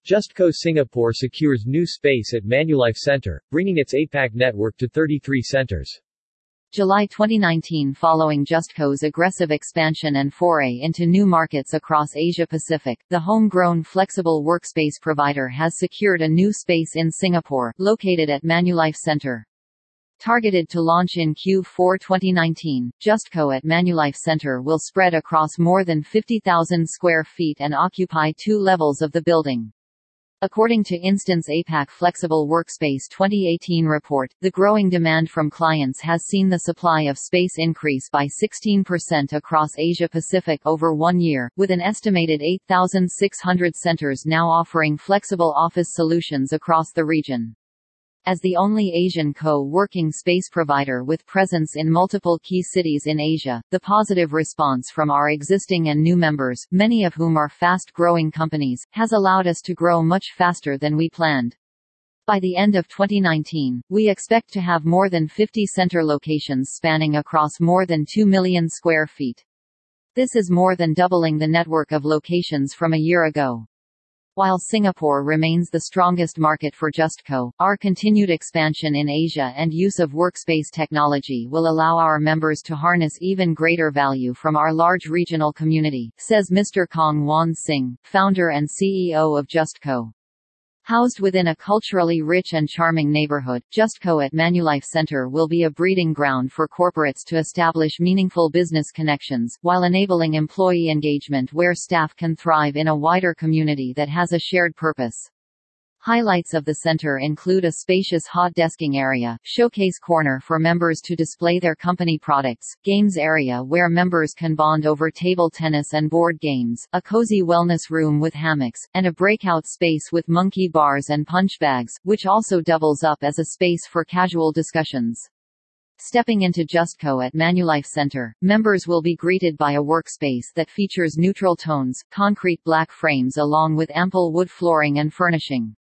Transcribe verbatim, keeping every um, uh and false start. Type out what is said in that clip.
Justco Singapore secures new space at Manulife Center, bringing its APAC network to thirty-three centers. July twenty nineteen. Following Justco's aggressive expansion and foray into new markets across Asia-Pacific, the homegrown flexible workspace provider has secured a new space in Singapore, located at Manulife Center. Targeted to launch in Q four twenty nineteen, Justco at Manulife Center will spread across more than fifty thousand square feet and occupy two levels of the building. According to Instance APAC Flexible Workspace twenty eighteen report, the growing demand from clients has seen the supply of space increase by sixteen percent across Asia-Pacific over one year, with an estimated eight thousand six hundred centers now offering flexible office solutions across the region. As the only Asian co-working space provider with presence in multiple key cities in Asia, the positive response from our existing and new members, many of whom are fast-growing companies, has allowed us to grow much faster than we planned. By the end of twenty nineteen, we expect to have more than fifty center locations spanning across more than two million square feet. This is more than doubling the network of locations from a year ago. While Singapore remains the strongest market for Justco, our continued expansion in Asia and use of workspace technology will allow our members to harness even greater value from our large regional community, says Mister Kong Wan Sing, founder and C E O of Justco. Housed within a culturally rich and charming neighborhood, Justco at Manulife Center will be a breeding ground for corporates to establish meaningful business connections, while enabling employee engagement where staff can thrive in a wider community that has a shared purpose. Highlights of the center include a spacious hot desking area, showcase corner for members to display their company products, games area where members can bond over table tennis and board games, a cozy wellness room with hammocks, and a breakout space with monkey bars and punch bags, which also doubles up as a space for casual discussions. Stepping into Justco at Manulife Center, members will be greeted by a workspace that features neutral tones, concrete black frames along with ample wood flooring and furnishing.